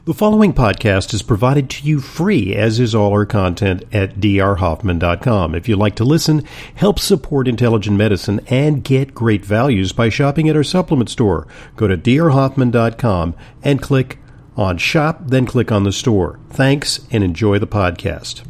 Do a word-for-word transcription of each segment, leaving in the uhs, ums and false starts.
The following podcast is provided to you free, as is all our content at d r hoffman dot com. If you'd like to listen, help support intelligent medicine, and get great values by shopping at our supplement store, go to d r hoffman dot com and click on Shop, then click on the store. Thanks, and enjoy the podcast.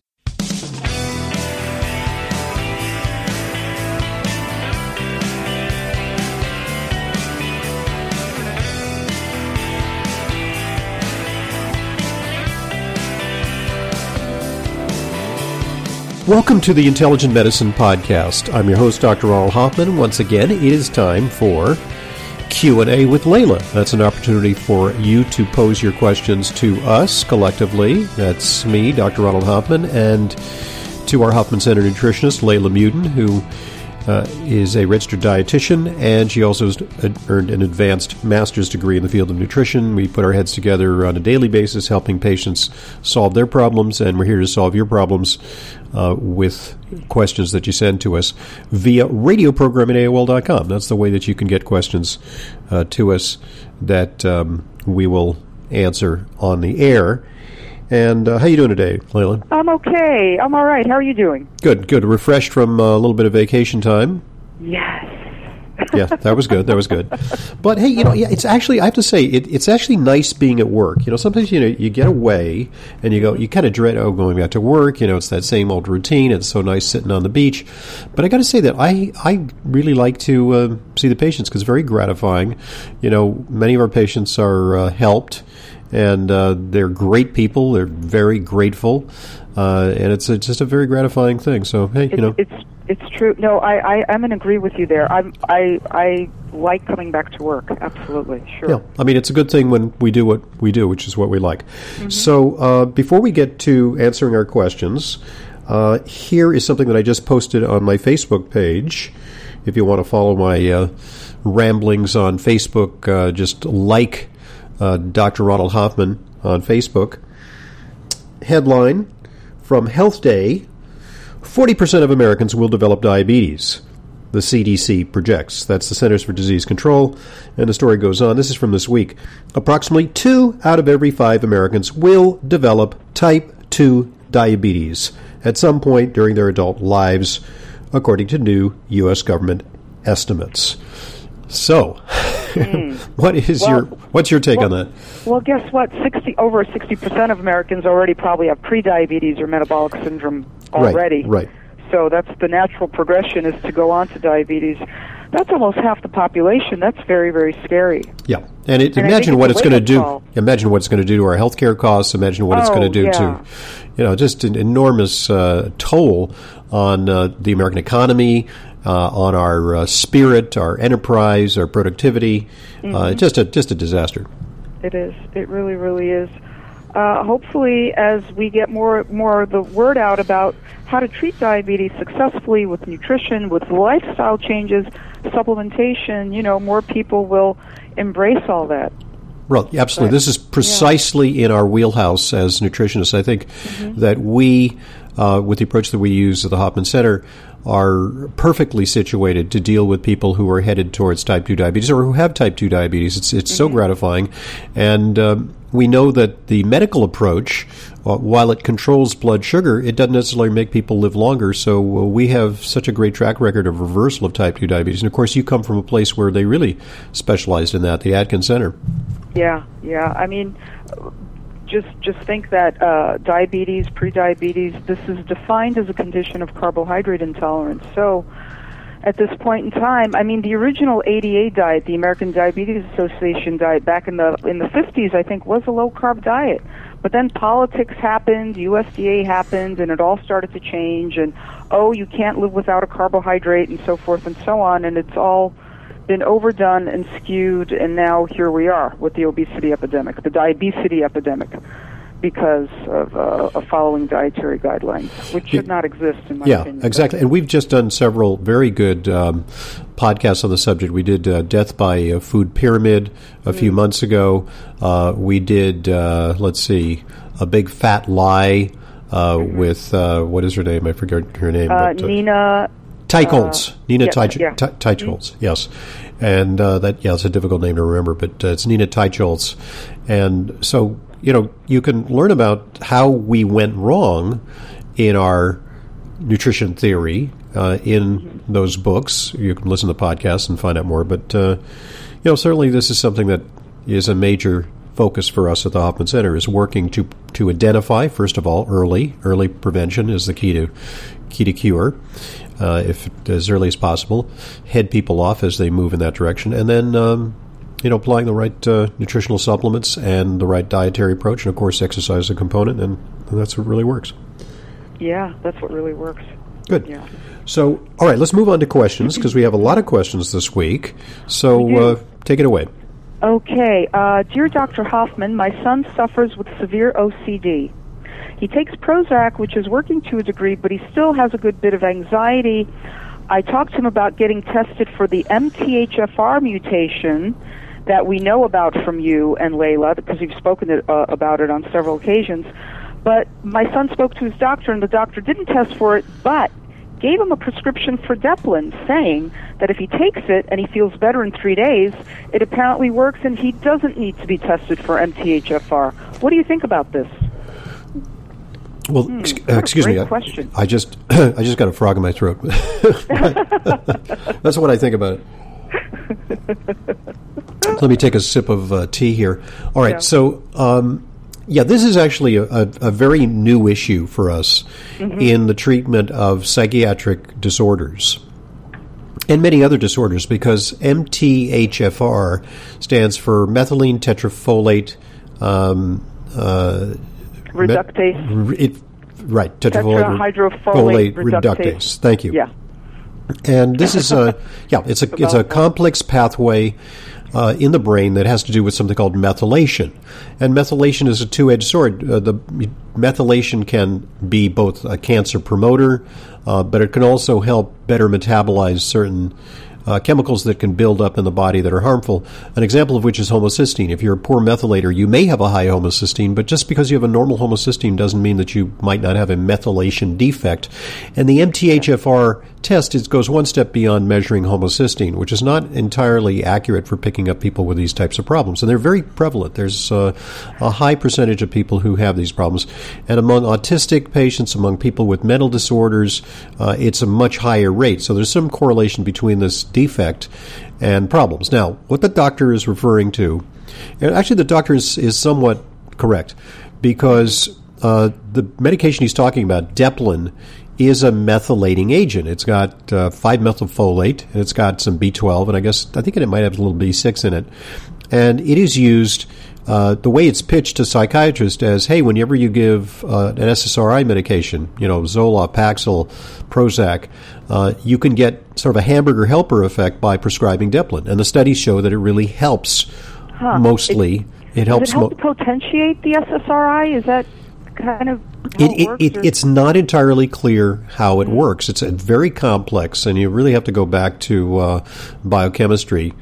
Welcome to the Intelligent Medicine Podcast. I'm your host, Doctor Ronald Hoffman. Once again, it is time for Q and A with Layla. That's an opportunity for you to pose your questions to us collectively. That's me, Doctor Ronald Hoffman, and to our Hoffman Center nutritionist, Layla Mutin, who uh, is a registered dietitian, and she also has earned an advanced master's degree in the field of nutrition. We put our heads together on a daily basis, helping patients solve their problems, and we're here to solve your problems Uh, with questions that you send to us via radio program at A O L dot com. That's the way that you can get questions uh, to us that um, we will answer on the air. And uh, how you doing today, Layla? I'm okay. I'm all right. How are you doing? Good, good. Refreshed from uh, a little bit of vacation time. Yes. Yeah, that was good. That was good. But hey, you know, yeah, it's actually, I have to say, it, it's actually nice being at work. You know, sometimes, you know, you get away and you go, you kind of dread, oh, going back to work. You know, it's that same old routine. It's so nice sitting on the beach. But I got to say that I, I really like to uh, see the patients because it's very gratifying. You know, many of our patients are uh, helped, and uh, they're great people. They're very grateful. Uh, and it's, a, it's just a very gratifying thing. So, hey, you it's, know. It's It's true. No, I, I, I'm in agree with you there. I'm, I, I like coming back to work. Absolutely. Sure. Yeah. I mean, it's a good thing when we do what we do, which is what we like. Mm-hmm. So uh, before we get to answering our questions, uh, here is something that I just posted on my Facebook page. If you want to follow my uh, ramblings on Facebook, uh, just like uh, Doctor Ronald Hoffman on Facebook. Headline from Health Day: forty percent of Americans will develop diabetes, the C D C projects. That's the Centers for Disease Control. And the story goes on. This is from this week. Approximately two out of every five Americans will develop type two diabetes at some point during their adult lives, according to new U S government estimates. So, mm. what is well, your what's your take well, on that? Well, guess what? Sixty over sixty percent of Americans already probably have pre-diabetes or metabolic syndrome already. Right, right. So that's the natural progression, is to go on to diabetes. That's almost half the population. That's very, very scary. Yeah, and, it, and imagine what it's it's going to do. Call. Imagine what it's going to do to our healthcare costs. Imagine what oh, it's going to do yeah. to, you know, just an enormous uh, toll on uh, the American economy, uh, on our uh, spirit, our enterprise, our productivity. Mm-hmm. Uh, just a just a disaster. It is. It really, really is. Uh, hopefully, as we get more more of the word out about how to treat diabetes successfully with nutrition, with lifestyle changes, supplementation, you know, more people will embrace all that. Well, absolutely. But, this is precisely yeah. in our wheelhouse as nutritionists. I think mm-hmm. that we, uh, with the approach that we use at the Hoffman Center, are perfectly situated to deal with people who are headed towards type two diabetes or who have type two diabetes. It's it's mm-hmm. so gratifying. And um, we know that the medical approach, uh, while it controls blood sugar, it doesn't necessarily make people live longer. So uh, we have such a great track record of reversal of type two diabetes. And, of course, you come from a place where they really specialized in that, the Atkins Center. Yeah, yeah. I mean, just just think that uh, diabetes, pre-diabetes, this is defined as a condition of carbohydrate intolerance. So at this point in time, I mean, the original A D A diet, the American Diabetes Association diet, back in the in the fifties, I think, was a low-carb diet. But then politics happened, U S D A happened, and it all started to change. And, oh, you can't live without a carbohydrate, and so forth and so on. And it's all been overdone and skewed, and now here we are with the obesity epidemic, the diabesity epidemic, because of, uh, of following dietary guidelines, which should not exist, in my yeah, opinion. Yeah, exactly. And we've just done several very good um, podcasts on the subject. We did uh, Death by a Food Pyramid a mm. few months ago. Uh, we did, uh, let's see, A Big Fat Lie uh, mm-hmm. with, uh, what is her name? I forget her name. Uh, but, uh, Nina... Teicholz. Uh, Nina yeah, Teich- yeah. Te- Teicholz, mm-hmm. yes. And uh, that, yeah, it's a difficult name to remember, but uh, it's Nina Teicholz. And so, you know, you can learn about how we went wrong in our nutrition theory uh, in mm-hmm. those books. You can listen to podcasts and find out more. But, uh, you know, certainly this is something that is a major focus for us at the Hoffman Center, is working to to identify, first of all, early. Early prevention is the key to key to cure, uh, if as early as possible. Head people off as they move in that direction. And then, um, you know, applying the right uh, nutritional supplements and the right dietary approach. And, of course, exercise is a component, and, and that's what really works. Yeah, that's what really works. Good. Yeah. So, all right, let's move on to questions, because we have a lot of questions this week. So uh, take it away. Okay. Uh, Dear Doctor Hoffman, my son suffers with severe O C D. He takes Prozac, which is working to a degree, but he still has a good bit of anxiety. I talked to him about getting tested for the M T H F R mutation that we know about from you and Layla, because you've spoken it, uh, about it on several occasions. But my son spoke to his doctor, and the doctor didn't test for it, but gave him a prescription for Deplin, saying that if he takes it and he feels better in three days, it apparently works and he doesn't need to be tested for M T H F R. What do you think about this? Well, hmm, ex- uh, excuse me. I, question. I just, I just got a frog in my throat. That's what I think about it. Let me take a sip of uh, tea here. All right, yeah. so. Um, Yeah, this is actually a, a, a very new issue for us mm-hmm. in the treatment of psychiatric disorders and many other disorders, because M T H F R stands for methylene tetrafolate um, uh, reductase. Met, it, right, tetrahydrofolate reductase. reductase. Thank you. Yeah, and this is a yeah, it's a it's a complex pathway Uh, in the brain that has to do with something called methylation. And methylation is a two-edged sword. Uh, the methylation can be both a cancer promoter, uh, but it can also help better metabolize certain uh, chemicals that can build up in the body that are harmful. An example of which is homocysteine. If you're a poor methylator, you may have a high homocysteine, but just because you have a normal homocysteine doesn't mean that you might not have a methylation defect. And the M T H F R test is, goes one step beyond measuring homocysteine, which is not entirely accurate for picking up people with these types of problems. And they're very prevalent. There's uh, a high percentage of people who have these problems. And among autistic patients, among people with mental disorders, uh, it's a much higher rate. So there's some correlation between this defect and problems. Now, what the doctor is referring to, and actually the doctor is, is somewhat correct, because uh, the medication he's talking about, Deplin, is a methylating agent. It's got uh, five methylfolate, and it's got some B twelve, and I guess, I think it might have a little B six in it. And it is used, uh, the way it's pitched to psychiatrists as, hey, whenever you give uh, an S S R I medication, you know, Zoloft, Paxil, Prozac, uh, you can get sort of a hamburger helper effect by prescribing Deplin. And the studies show that it really helps huh. mostly. It, it helps. Does it help mo- potentiate the S S R I? Is that kind of how it, it works? It, it, it's not entirely clear how it mm-hmm. works. It's a very complex, and you really have to go back to uh, biochemistry.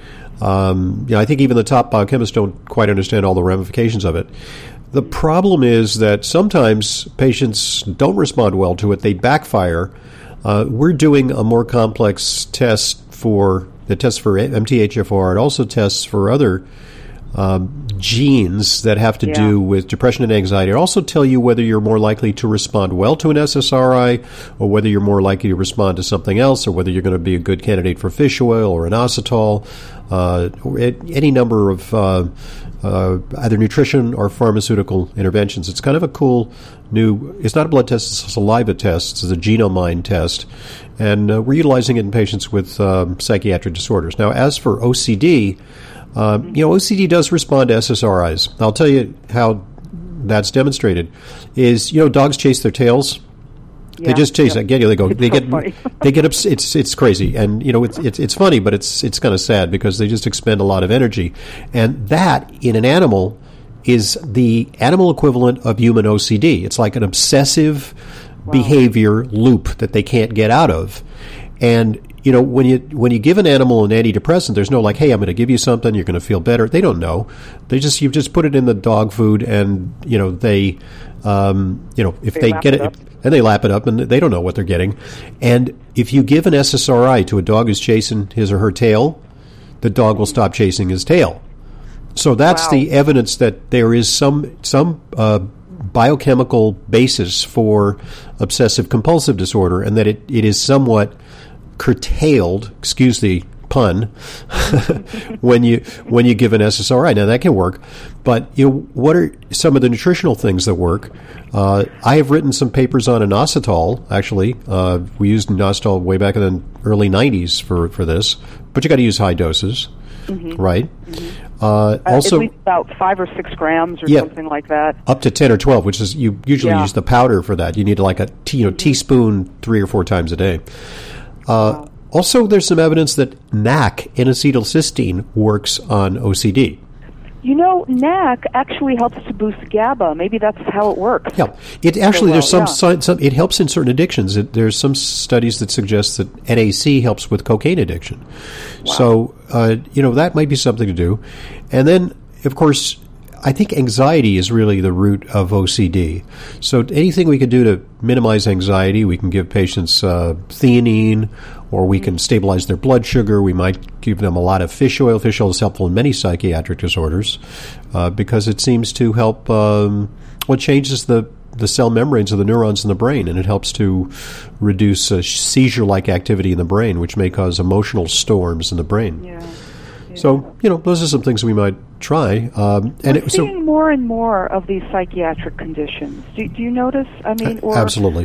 Um, you know, I think even the top biochemists don't quite understand all the ramifications of it. The problem is that sometimes patients don't respond well to it. They backfire. Uh, we're doing a more complex test for the test for M T H F R. It also tests for other um, genes that have to yeah. do with depression and anxiety. It also tell you whether you're more likely to respond well to an S S R I, or whether you're more likely to respond to something else, or whether you're going to be a good candidate for fish oil or inositol, uh, or any number of uh, uh, either nutrition or pharmaceutical interventions. It's kind of a cool new, it's not a blood test, it's a saliva test. It's a Genomind test. And uh, we're utilizing it in patients with um, psychiatric disorders. Now, as for O C D, Uh, you know, O C D does respond to S S R Is. I'll tell you how that's demonstrated. Is, you know, dogs chase their tails. Yeah, they just chase. Yeah. Again, they go. It's they so get. Funny. They get. Ups, it's it's crazy, and you know, it's it's it's funny, but it's it's kind of sad because they just expend a lot of energy, and that in an animal is the animal equivalent of human O C D. It's like an obsessive wow. behavior loop that they can't get out of, and. You know, when you when you give an animal an antidepressant, there's no like, hey, I'm going to give you something, you're going to feel better. They don't know. They just you just put it in the dog food, and you know they, um, you know, if they, they get it, it and they lap it up, and they don't know what they're getting. And if you give an S S R I to a dog who's chasing his or her tail, the dog will stop chasing his tail. So that's Wow. the evidence that there is some some uh, biochemical basis for obsessive compulsive disorder, and that it, it is somewhat curtailed, excuse the pun, when you when you give an S S R I. Now that can work, but you know, what are some of the nutritional things that work? Uh, I have written some papers on inositol. Actually, uh, we used inositol way back in the early nineties for for this, but you got to use high doses, mm-hmm. right? Mm-hmm. Uh, also, at least about five or six grams or yeah, something like that. Up to ten or twelve, which is you usually Yeah. use the powder for that. You need like a tea, you know, teaspoon three or four times a day. Uh, Wow. Also, there's some evidence that N A C, N-acetylcysteine, works on O C D. You know, N A C actually helps to boost GABA. Maybe that's how it works. Yeah, it actually well, there's some, yeah. sci- some it helps in certain addictions. It, there's some studies that suggest that N A C helps with cocaine addiction. Wow. So uh, you know that might be something to do. And then, of course, I think anxiety is really the root of O C D. So anything we can do to minimize anxiety, we can give patients uh, theanine, or we can stabilize their blood sugar. We might give them a lot of fish oil. Fish oil is helpful in many psychiatric disorders uh, because it seems to help, um, well, it changes the, the cell membranes of the neurons in the brain, and it helps to reduce uh, seizure-like activity in the brain, which may cause emotional storms in the brain. Yeah. Yeah. So, you know, those are some things we might try. Um, and We're it, so, seeing more and more of these psychiatric conditions. Do, do you notice? I mean, or absolutely.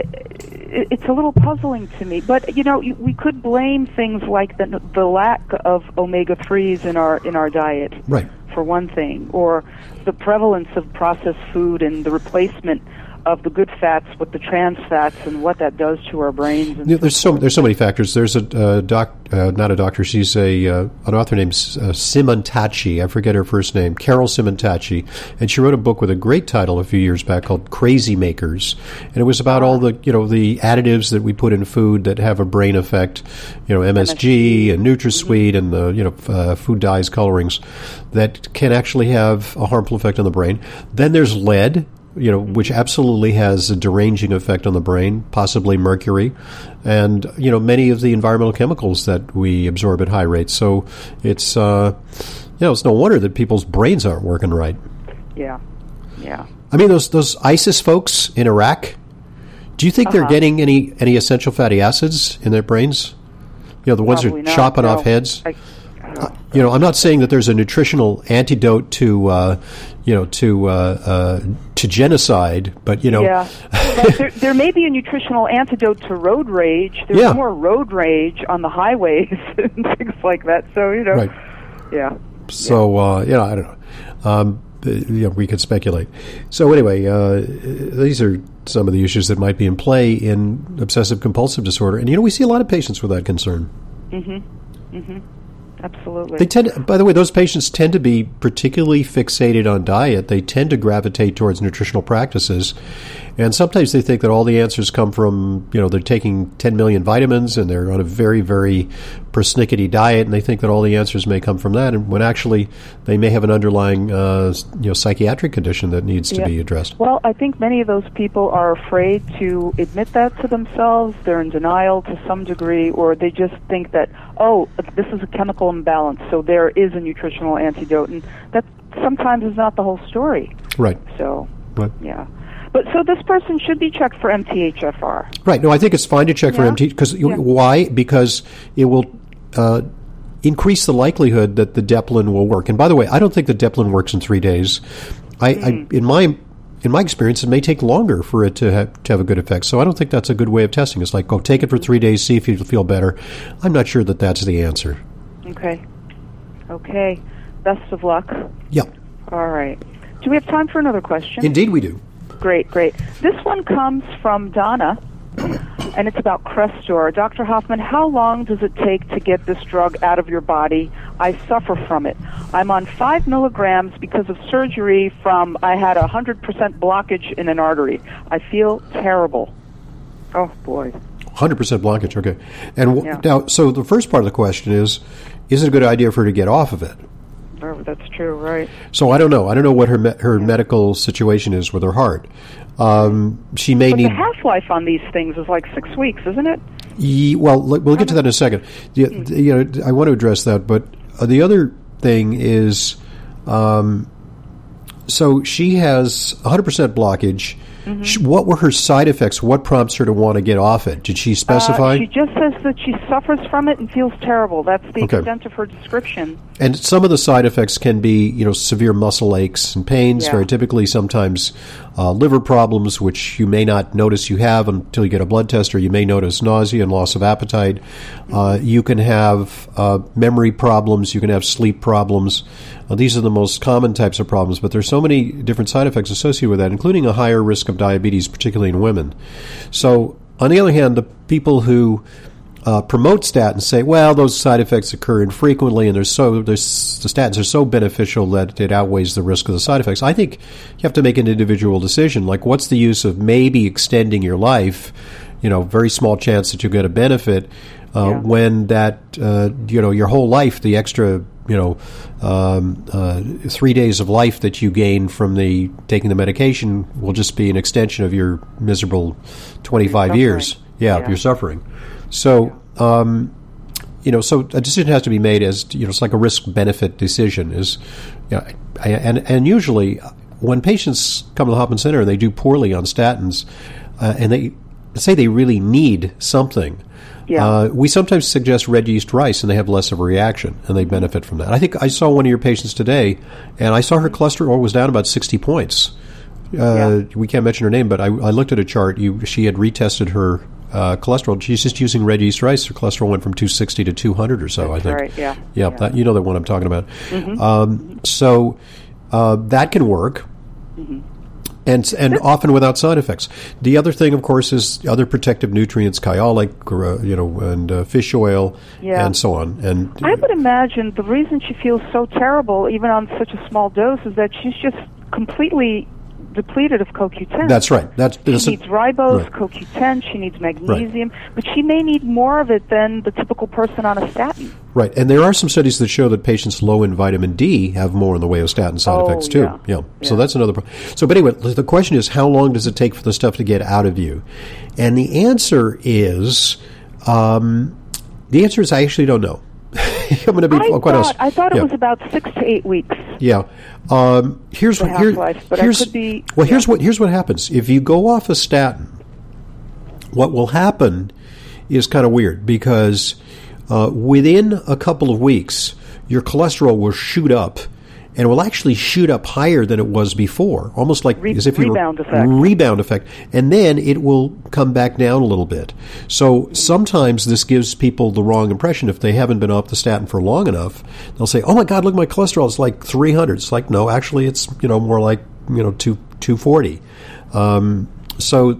it, it's a little puzzling to me. But you know, you, we could blame things like the the lack of omega threes in our in our diet, Right. for one thing, or the prevalence of processed food and the replacement of the good fats with the trans fats and what that does to our brains. And Yeah, there's so there's so many factors. There's a uh, doc, uh, not a doctor. She's a uh, an author named uh, Simontacci. I forget her first name, Carol Simontacci, and she wrote a book with a great title a few years back called Crazy Makers, and it was about all the you know the additives that we put in food that have a brain effect, you know M S G and NutraSweet and the you know uh, food dyes, colorings that can actually have a harmful effect on the brain. Then there's lead, you know, which absolutely has a deranging effect on the brain, possibly mercury, and, you know, many of the environmental chemicals that we absorb at high rates. So it's, uh, you know, it's no wonder that people's brains aren't working right. Yeah, yeah. I mean, those those ISIS folks in Iraq, do you think Uh-huh. they're getting any, any essential fatty acids in their brains? You know, the ones Probably that are not, chopping no. off heads? I, Uh, you know, I'm not saying that there's a nutritional antidote to, uh, you know, to uh, uh, to genocide, but you know, yeah. But there, there may be a nutritional antidote to road rage. There's Yeah. more road rage on the highways and things like that. So you know, right. yeah. So uh, you know, I don't know. Um, you know, we could speculate. So anyway, uh, these are some of the issues that might be in play in obsessive compulsive disorder, and you know, we see a lot of patients with that concern. Mm-hmm. Mm-hmm. Absolutely. They tend, by the way, those patients tend to be particularly fixated on diet. They tend to gravitate towards nutritional practices, and sometimes they think that all the answers come from, you know, they're taking ten million vitamins and they're on a very, very persnickety diet, and they think that all the answers may come from that, and when actually they may have an underlying, uh, you know, psychiatric condition that needs to Yeah. be addressed. Well, I think many of those people are afraid to admit that to themselves. They're in denial to some degree, or they just think that, oh, this is a chemical imbalance, so there is a nutritional antidote, and that sometimes is not the whole story. Right. So, Right. yeah. But so this person should be checked for M T H F R. Right. No, I think it's fine to check for Yeah. M T because Yeah. why? Because it will uh, increase the likelihood that the Deplin will work. And by the way, I don't think the Deplin works in three days. I, Mm. I in my in my experience, it may take longer for it to have, to have a good effect. So I don't think that's a good way of testing. It's like, go take it for three days, see if you feel better. I'm not sure that that's the answer. Okay. Okay. Best of luck. Yeah. All right. Do we have time for another question? Indeed we do. Great, great. This one comes from Donna, and it's about Crestor. Doctor Hoffman, how long does it take to get this drug out of your body? I suffer from it. I'm on five milligrams because of surgery from, I had a one hundred percent blockage in an artery. I feel terrible. Oh, boy. one hundred percent blockage, okay. And w- Yeah. now, so the first part of the question is, is it a good idea for her to get off of it? Oh, that's true, right. So I don't know. I don't know what her me- her medical situation is with her heart. Um, she may But need. the half-life on these things is like six weeks, isn't it? Ye, well, l- we'll get to that in a second. The, the- you know, I want to address that, but uh, the other thing is, Um, so she has one hundred percent blockage. Mm-hmm. She, what were her side effects? What prompts her to want to get off it? Did she specify? Uh, she just says that she suffers from it and feels terrible. That's the okay. extent of her description. And some of the side effects can be, you know, severe muscle aches and pains, yeah. very typically sometimes uh, liver problems, which you may not notice you have until you get a blood test, or you may notice nausea and loss of appetite. Mm-hmm. Uh, you can have uh, memory problems. You can have sleep problems. Uh, these are the most common types of problems, but there's so many different side effects associated with that, including a higher risk of diabetes, particularly in women. So, on the other hand, the people who uh, promote statins say, well, those side effects occur infrequently, and they're so there's, the statins are so beneficial that it outweighs the risk of the side effects. I think you have to make an individual decision. Like, what's the use of maybe extending your life? You know, very small chance that you get a benefit uh, yeah. when that, uh, you know, your whole life, the extra, you know, um, uh, three days of life that you gain from the taking the medication will just be an extension of your miserable twenty-five years. Yeah, yeah. You're suffering. So, um, you know, so a decision has to be made as, you know, it's like a risk-benefit decision. Is, you know, and and usually when patients come to the Hoffman Center and they do poorly on statins, uh, and they say they really need something. Yeah. Uh, we sometimes suggest red yeast rice, and they have less of a reaction, and they benefit from that. I think I saw one of your patients today, and I saw her cholesterol was down about sixty points. Uh, yeah. We can't mention her name, but I, I looked at a chart. You, she had retested her uh, cholesterol. She's just using red yeast rice. Her cholesterol went from two sixty to two hundred or so, That's I think. Right, yeah. Yeah, yeah. That, you know the one I'm talking about. Mm-hmm. Um, so uh, that can work. Mm-hmm. And and often without side effects. The other thing, of course, is other protective nutrients, kyolic, uh, you know, and uh, fish oil, yeah. and so on. And I would imagine the reason she feels so terrible, even on such a small dose, is that she's just completely depleted of C O Q ten. That's right. That's, she that's needs ribose, right. C O Q ten, she needs magnesium, right. but she may need more of it than the typical person on a statin. Right, and there are some studies that show that patients low in vitamin D have more in the way of statin side oh, effects too. Yeah. Yeah. yeah. So that's another problem. So, but anyway, the question is, how long does it take for the stuff to get out of you? And the answer is, um, the answer is I actually don't know. I'm going to be I quite thought, honest. I thought it yeah. was about six to eight weeks. Yeah. Um, here's the what here, but here's I could be, well. Yeah. Here's what here's what happens if you go off a statin. What will happen is kind of weird because uh, within a couple of weeks, your cholesterol will shoot up, and will actually shoot up higher than it was before, almost like Re- as if you rebound were effect. rebound effect, and then it will come back down a little bit. So sometimes this gives people the wrong impression if they haven't been off the statin for long enough. They'll say, "Oh my God, look, my cholesterol is like three hundred." It's like, no, actually, it's you know more like you know two two forty. Um, so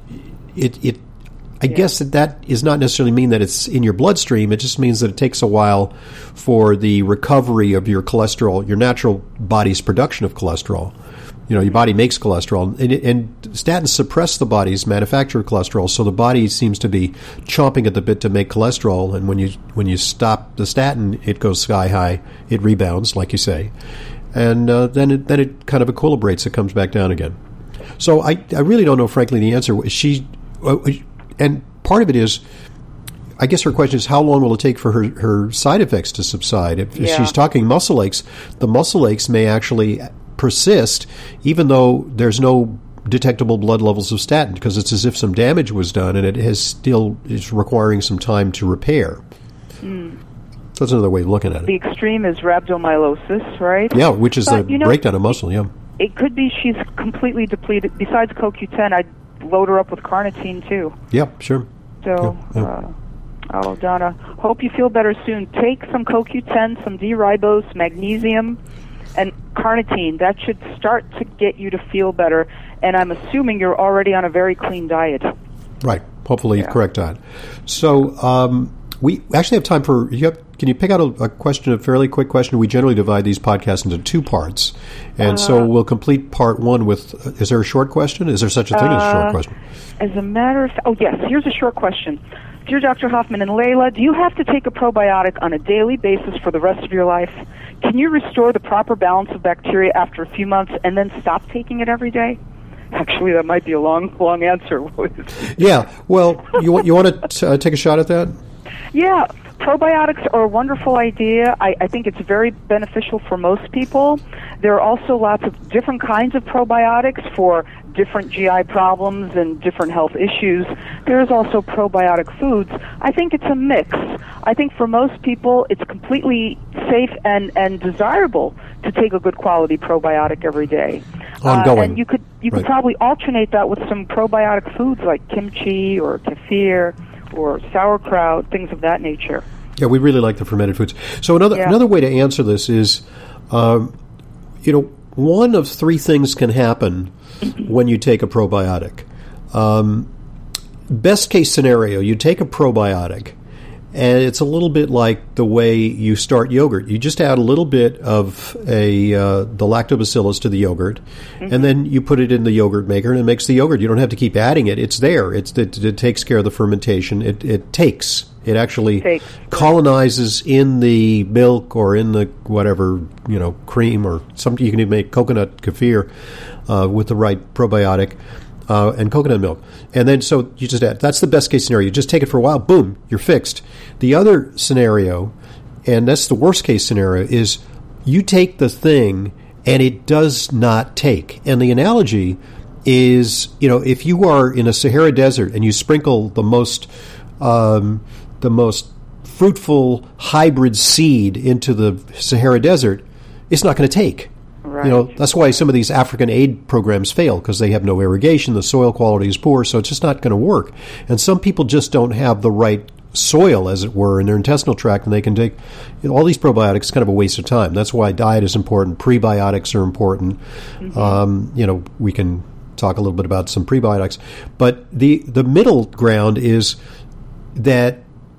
it it. I yeah. guess that that does not necessarily mean that it's in your bloodstream. It just means that it takes a while for the recovery of your cholesterol, your natural body's production of cholesterol. You know, your body makes cholesterol, and, and statins suppress the body's manufacture of cholesterol, so the body seems to be chomping at the bit to make cholesterol, and when you when you stop the statin, it goes sky high. It rebounds, like you say, and uh, then it, then it kind of equilibrates. It comes back down again. So I, I really don't know, frankly, the answer. She... Uh, And part of it is, I guess her question is, how long will it take for her, her side effects to subside? If yeah. she's talking muscle aches, the muscle aches may actually persist even though there's no detectable blood levels of statin, because it's as if some damage was done and it has still is requiring some time to repair. Mm. So that's another way of looking at it. The extreme is rhabdomyolysis, right? Yeah, which is but, the you know, breakdown of muscle, yeah. It could be she's completely depleted. Besides C O Q ten, I'd load her up with carnitine, too. Yep, sure. So, yeah, yeah. Uh, oh, Donna, hope you feel better soon. Take some C O Q ten, some D-ribose, magnesium, and carnitine. That should start to get you to feel better. And I'm assuming you're already on a very clean diet. Right. Hopefully, yeah. correct diet. So, um, we actually have time for, you have, can you pick out a, a question, a fairly quick question? We generally divide these podcasts into two parts. And uh, so we'll complete part one with, uh, is there a short question? Is there such a thing uh, as a short question? As a matter of fact, oh yes, here's a short question. Dear Doctor Hoffman and Layla, do you have to take a probiotic on a daily basis for the rest of your life? Can you restore the proper balance of bacteria after a few months and then stop taking it every day? Actually, that might be a long, long answer. Yeah. Well, you want you want to uh, take a shot at that? Yeah. probiotics are a wonderful idea. I, I think it's very beneficial for most people. There are also lots of different kinds of probiotics for different G I problems and different health issues. There's also probiotic foods. I think it's a mix. I think for most people, it's completely safe and, and desirable to take a good quality probiotic every day. Ongoing. Uh, and you could you could Right. probably alternate that with some probiotic foods like kimchi or kefir or sauerkraut, things of that nature. Yeah, we really like the fermented foods. So another Yeah. another way to answer this is, um, you know, one of three things can happen when you take a probiotic. Um, best case scenario, you take a probiotic, and it's a little bit like the way you start yogurt. You just add a little bit of a uh, the lactobacillus to the yogurt, mm-hmm. and then you put it in the yogurt maker, and it makes the yogurt. You don't have to keep adding it. It's there. It's it, it takes care of the fermentation. It it takes. It actually Takes. colonizes in the milk or in the whatever, you know, cream or something. You can even make coconut kefir uh, with the right probiotic uh, and coconut milk. And then so you just add. That's the best case scenario. You just take it for a while, boom, you're fixed. The other scenario, and that's the worst case scenario, is you take the thing and it does not take. And the analogy is, you know, if you are in a Sahara Desert and you sprinkle the most um, the most fruitful hybrid seed into the Sahara Desert, it's not going to take. Right. You know, that's why some of these African aid programs fail, because they have no irrigation, the soil quality is poor, so it's just not going to work. And some people just don't have the right soil, as it were, in their intestinal tract, and they can take you know, all these probiotics. Kind of a waste of time. That's why diet is important. Prebiotics are important. Mm-hmm. Um, you know, we can talk a little bit about some prebiotics, but the the middle ground is that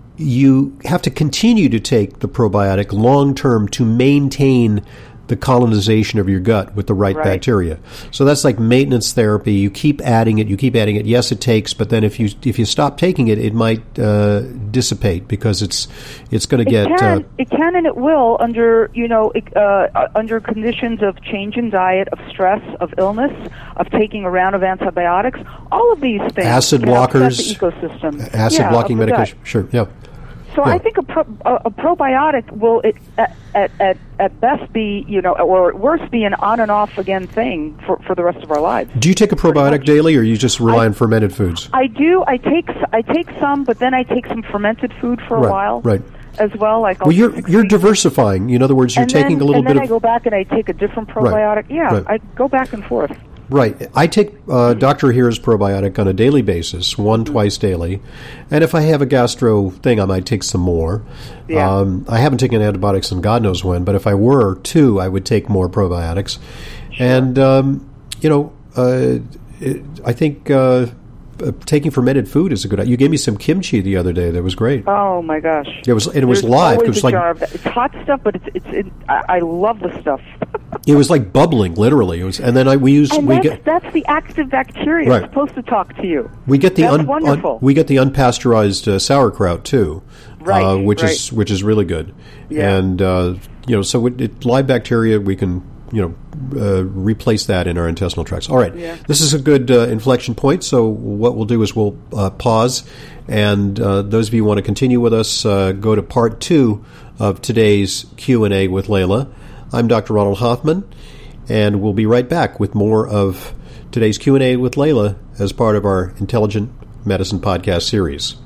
you have to continue to take the probiotic long term to maintain the colonization of your gut with the right, right bacteria. So that's like maintenance therapy. You keep adding it, you keep adding it. Yes, it takes, but then if you if you stop taking it, it might uh, dissipate because it's it's going to get. It can, uh, it can, and it will under you know uh, under conditions of change in diet, of stress, of illness, of taking a round of antibiotics. All of these things. Acid can blockers, upset the ecosystem. Acid yeah, blocking of the medication. gut. Sure, yeah. So yeah. I think a, pro, a, a probiotic will, it, at, at at at best, be you know, or at worst, be an on and off again thing for, for the rest of our lives. Do you take a probiotic daily, or you just rely I, on fermented foods? I do. I take I take some, but then I take some fermented food for a right, while, right. as well. Like well, you're you're diversifying. In other words, you're and taking then, a little and then bit I of. go back and I take a different probiotic. Right, yeah, right. I go back and forth. Right. I take uh, Doctor Here's probiotic on a daily basis, one mm-hmm. twice daily. And if I have a gastro thing, I might take some more. Yeah. Um, I haven't taken antibiotics in God knows when, but if I were to, I would take more probiotics. Sure. And, um, you know, uh, it, I think uh, uh, taking fermented food is a good idea. You gave me some kimchi the other day. That was great. Oh, my gosh. It was, and it was There's live. Always It was a like, jar of that. It's hot stuff, but it's, it's it, I, I love the stuff. It was like bubbling, literally. It was, and then I, we use and we that's, get that's the active bacteria right. it's supposed to talk to you. We get the that's un, wonderful. Un, we get the unpasteurized uh, sauerkraut too, right? Uh, which right. is which is really good. Yeah. And uh, you know, so it, it, live bacteria we can you know uh, replace that in our intestinal tracts. All right, yeah. This is a good uh, inflection point. So what we'll do is we'll uh, pause, and uh, those of you who want to continue with us, uh, go to part two of today's Q and A with Layla. I'm Doctor Ronald Hoffman. And we'll be right back with more of today's Q and A with Layla as part of our Intelligent Medicine podcast series.